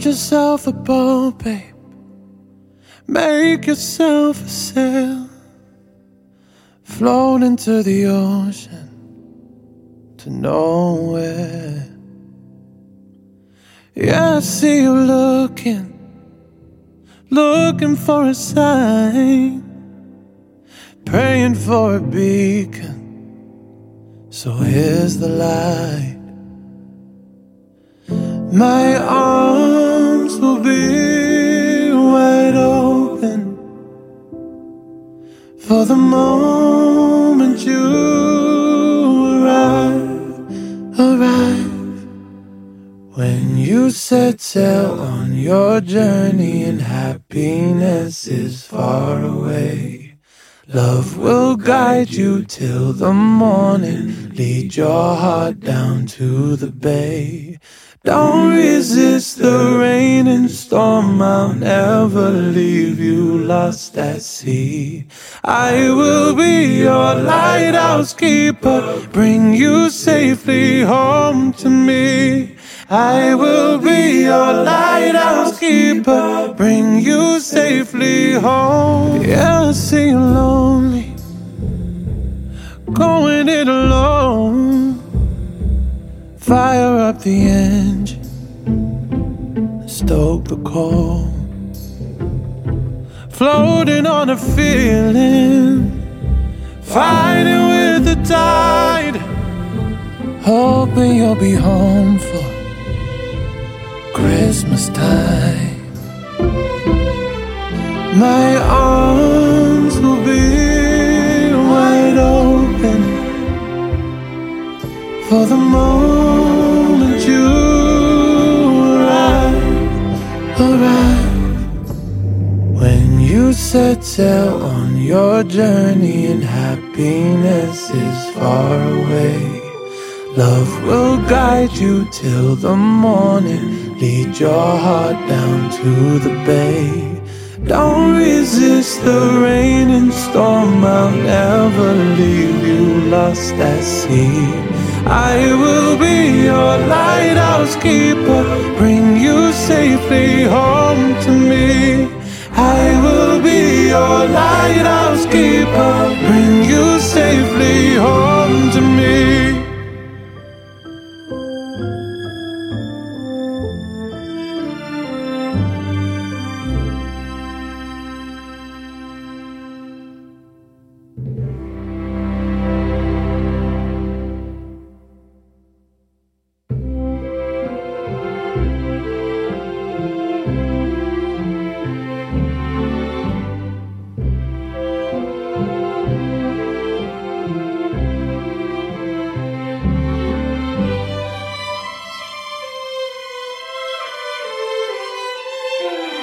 yourself a boat, babe. Make yourself a sail. Float into the ocean to nowhere. Yeah, I see you looking for a sign, praying for a beacon. So here's the light. My arms will be wide open for the moment you arrive. When you set sail on your journey and happiness is far away, love will guide you till the morning, lead your heart down to the bay. Don't resist the rain and storm, I'll never leave you lost at sea. I will be your lighthouse keeper, bring you safely home to me. I will be your lighthouse keeper, bring you safely home. Yeah, I see you lonely, going it alone. Fire up the engine, stoke the coal. Floating on a feeling, fighting with the tide. Hoping you'll be home for Christmas time. My arms will be wide open for the moment you arrive. When you set sail on your journey and happiness is far away, love will guide you till the morning, lead your heart down to the bay. Don't resist the rain and storm, I'll never leave you lost at sea. I will be your lighthouse keeper, bring you safely home.